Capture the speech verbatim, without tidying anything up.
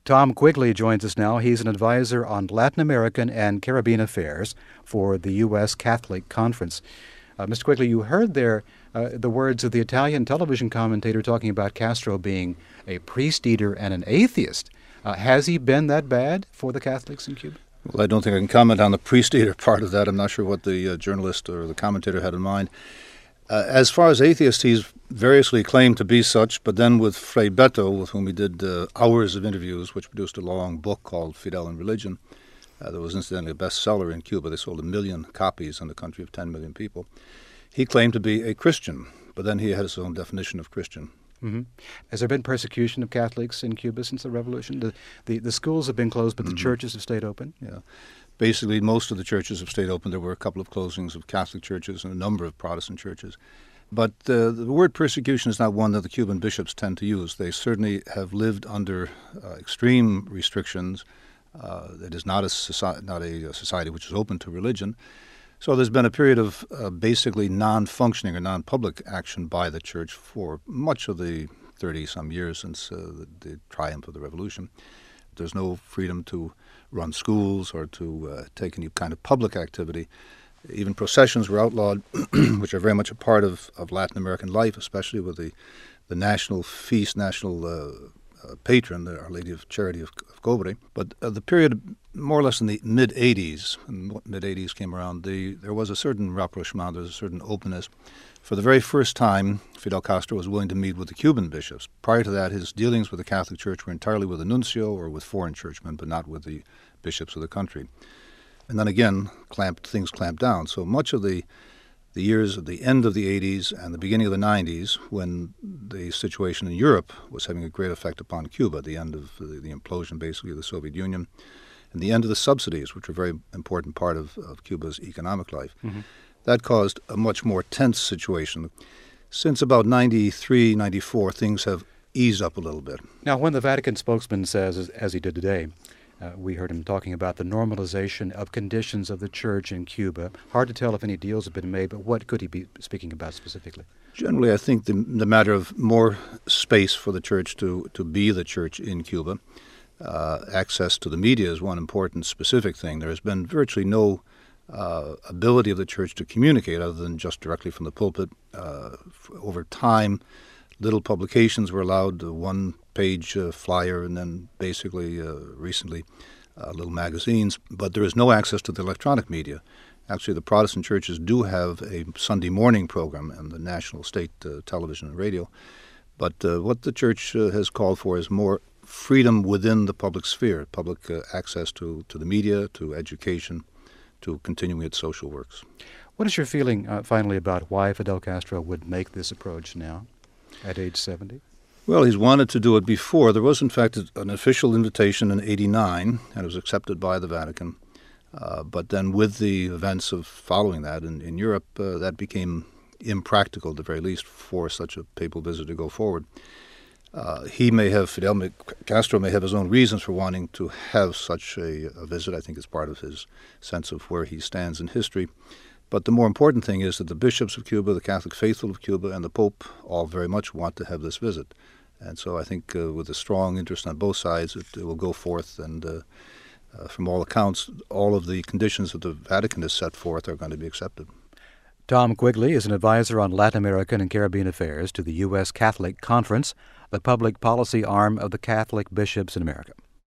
Tom Quigley joins us now. He's an advisor on Latin American and Caribbean affairs for the U S Catholic Conference. Uh, Mister Quigley, you heard there uh, the words of the Italian television commentator talking about Castro being a priest-eater and an atheist. Uh, has he been that bad for the Catholics in Cuba? Well, I don't think I can comment on the priest-eater part of that. I'm not sure what the uh, journalist or the commentator had in mind. Uh, as far as atheist, he's variously claimed to be such, but then with Fray Beto, with whom he did uh, hours of interviews, which produced a long book called Fidel and Religion, uh, that was incidentally a bestseller in Cuba. They sold a million copies in a country of ten million people. He claimed to be a Christian, but then he had his own definition of Christian. Mm-hmm. Has there been persecution of Catholics in Cuba since the revolution? The, the, the schools have been closed, but the mm-hmm. churches have stayed open? Yeah. Basically, most of the churches have stayed open. There were a couple of closings of Catholic churches and a number of Protestant churches. But uh, the word persecution is not one that the Cuban bishops tend to use. They certainly have lived under uh, extreme restrictions. Uh, it is not a, soci- not a society which is open to religion. So there's been a period of uh, basically non-functioning or non-public action by the church for much of the thirty-some years since uh, the, the triumph of the revolution. There's no freedom to run schools or to uh, take any kind of public activity. Even processions were outlawed, which are very much a part of, of Latin American life, especially with the, the national feast, national uh, uh, patron, the Our Lady of Charity of, of Cobre. But uh, the period, more or less in the mid-eighties, when mid-eighties came around, the, there was a certain rapprochement, there was a certain openness. For the very first time, Fidel Castro was willing to meet with the Cuban bishops. Prior to that, his dealings with the Catholic Church were entirely with the nuncio or with foreign churchmen, but not with the bishops of the country. And then again, clamped, things clamped down. So much of the, the years at the end of the eighties and the beginning of the nineties, when the situation in Europe was having a great effect upon Cuba, the end of the, the implosion basically of the Soviet Union, and the end of the subsidies, which were a very important part of, of Cuba's economic life, mm-hmm. that caused a much more tense situation. Since about ninety-three, ninety-four, things have eased up a little bit. Now, when the Vatican spokesman says, as, as he did today, Uh, we heard him talking about the normalization of conditions of the church in Cuba. Hard to tell if any deals have been made, but what could he be speaking about specifically? Generally, I think the, the matter of more space for the church to, to be the church in Cuba. Uh, access to the media is one important specific thing. There has been virtually no uh, ability of the church to communicate other than just directly from the pulpit. Uh, over time, little publications were allowed, uh, one-page uh, flyer, and then basically uh, recently uh, little magazines. But there is no access to the electronic media. Actually, the Protestant churches do have a Sunday morning program and the national state uh, television and radio. But uh, what the church uh, has called for is more freedom within the public sphere, public uh, access to, to the media, to education, to continuing its social works. What is your feeling, uh, finally, about why Fidel Castro would make this approach now? At age seventy? Well, he's wanted to do it before. There was, in fact, an official invitation in eighty-nine, and it was accepted by the Vatican. Uh, but then with the events of following that in, in Europe, uh, that became impractical, at the very least, for such a papal visit to go forward. Uh, he may have, Fidel may, Castro may have his own reasons for wanting to have such a, a visit. I think it's part of his sense of where he stands in history. But the more important thing is that the bishops of Cuba, the Catholic faithful of Cuba, and the Pope all very much want to have this visit. And so I think uh, with a strong interest on both sides, it, it will go forth. And uh, uh, from all accounts, all of the conditions that the Vatican has set forth are going to be accepted. Tom Quigley is an advisor on Latin American and Caribbean affairs to the U S Catholic Conference, the public policy arm of the Catholic bishops in America.